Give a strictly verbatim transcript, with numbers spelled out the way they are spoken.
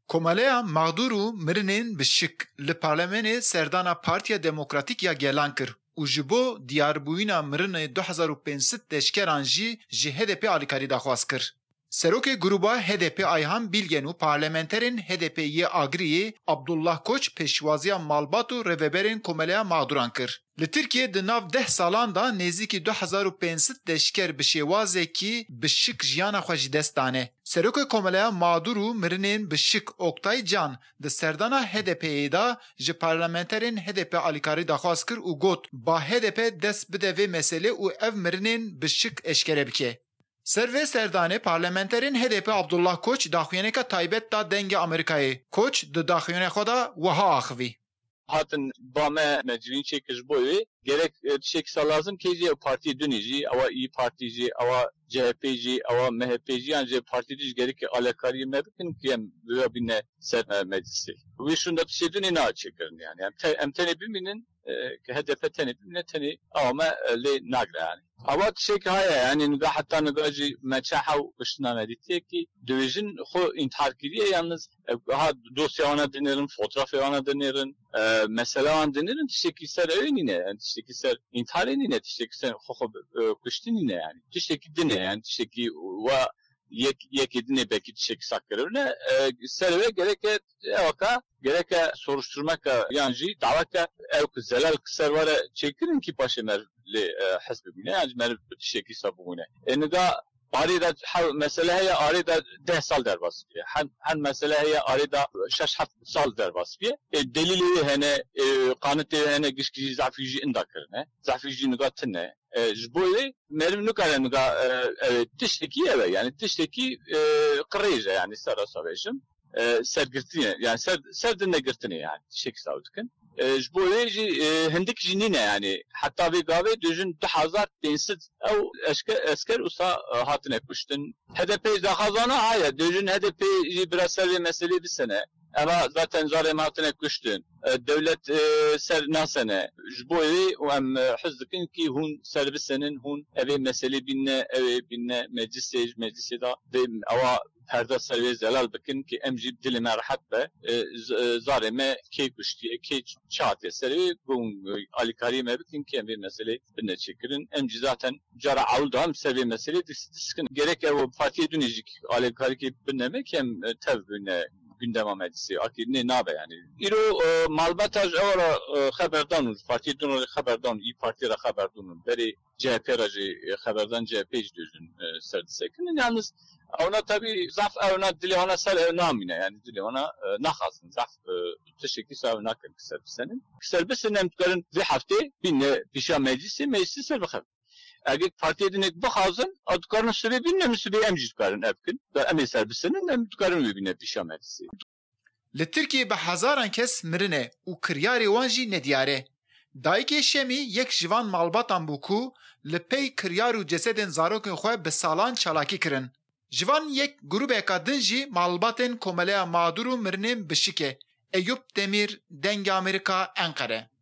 Komaleya mağdur û mirinên bi şik li parlamenê serdana Partiya Demokratîk ya Gelan kir û ji bo diyarbûyîna mirinê du hezar û pênc sed leşkeran jî ji H D P alîkarî daxwaz kir. Serokê gruba H D P Ayhan Bilgen û parlamenterên H D P yê Agriyê Abdullah Koç pêşwaziya malbat û rêveberên komeleya mağduran kir. Li Tirkiye di nav deh salan da nêzîkî du hezar û pênc sed leşker bi şêwazekî bi şik jiyana xwe ji dest dane. Serokê komeleya mağdur û mirinên bi şik Oktay Can di serdana H D P'yê da ji parlamenterên H D P alîkarî daxwaz kir û got ba H D P dest bide vê meselê û ev mirinên bi şik eşkere bike. Servê serdanê parlamenterên H D P Abdullah Koç daxuyaneka taybet da dengê Amerîkayê. Koç di daxuyanê xwe da wiha axivî. Hatin bame meclin çekiş boyu gerek tişeksa lazım ki je parti dönüci ava iyi partici ava C H P'ci ava M H P'ci yani partici gerek alakari mebkin ki em bine ser meclisi. Bu şunda tişedin ne çekirin yani. Yani emtene biminin H D P tene bimine tene ama le nagra yani. Ama tişek haya yani nga hatta ngacı meçaha kışna medite ki dövizin xo intihar kiriye yalnız ha dosya ona denerin fotoğrafı ona denerin mesela ona denerin tişeki ser öynine yani tişeki ser intihar enine tişeki ser xo kıştinine yani tişeki dine yani tişeki va yek yek edine belki tişeki saklarına serve gerek evaka gerek soruşturmak yancı davaka ev kızelal kıser var çekirin ki paşemer li hesbi bine yani mer tişeki sabune enida arida mesele heye arida deh sal derbas han han mesele heye arida şaş hat sal derbas bi delili hene kanıtı hene gişki zafici indakırne zafici nugatne jboyle merim nukare nuga tişteki eve yani tişteki kırıcı yani sara savajım sergirtine yani ser serdine girtine yani tişek savdukun jboyle hendik jinine yani hatta bir gave düzün du hazar densiz ev esker esker usa hatine kuştun H D P da kazana haya düzün H D P biraz servi mesele bir sene ama zaten zarem hatine kuştun devlet ser nasene jboyle o em hızdıkın ki hun servisenin hun eve mesele binne eve binne meclise meclise da ve ava perde servis zelal bikin ki emcib dilime rahat be zareme key kuştiye key çağatı servi gun alikari me bikin ki emri mesele binne çekirin emci zaten cara avulda hem servi mesele diskin gerek ev partiye dönecek alikari ki binnemek hem tevbüne gündem meclisi akidine nabe yani iro malbataj ora haberdan partiye dönü haberdan iyi partiye haberdan beri C H P racı haberdan C H P düzün serdisekin yalnız ona tabi zaf ona dili ona ser namine yani dili ona nahasın zaf teşekkür savuna kısa senin serbest nemtlerin bir hafta binne pişa meclisi meclisi serbest eğer partiye dinek bu hazın adkarın süre binne müsübe emciklerin evkin ve emi serbestinin nemtlerin binne pişa meclisi. Li Tirkiye bi hezaran kes mirine û kiryarê wan jî nediyare. Dayîkê Şemî yek jivan malbatan bû ku li pey kiryar û cesedên zarokên xwe bi salan çalakî kirin. Jivan yek grubeka din jî malbatên komeleya mağdur û mirinên bi şik e. Eyüp Demir, Dengê Amerîka, Enkere.